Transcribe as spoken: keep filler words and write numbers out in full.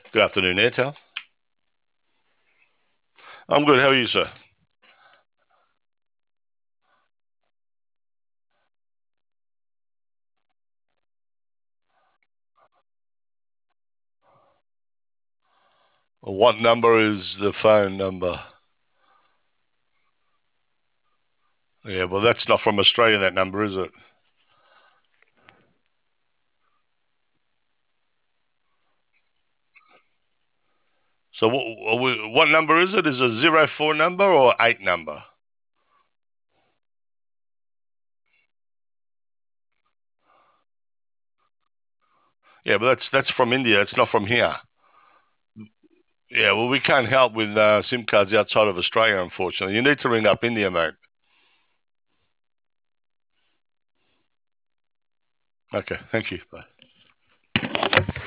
Good afternoon, Airtel. I'm good. How are you, sir? What number is the phone number? Yeah, well, that's not from Australia, that number, is it? So, what, what number is it? Is it a zero four number or eight number? Yeah, but that's that's from India. It's not from here. Yeah, well, we can't help with uh, SIM cards outside of Australia, unfortunately. You need to ring up India, mate. Okay, thank you. Bye.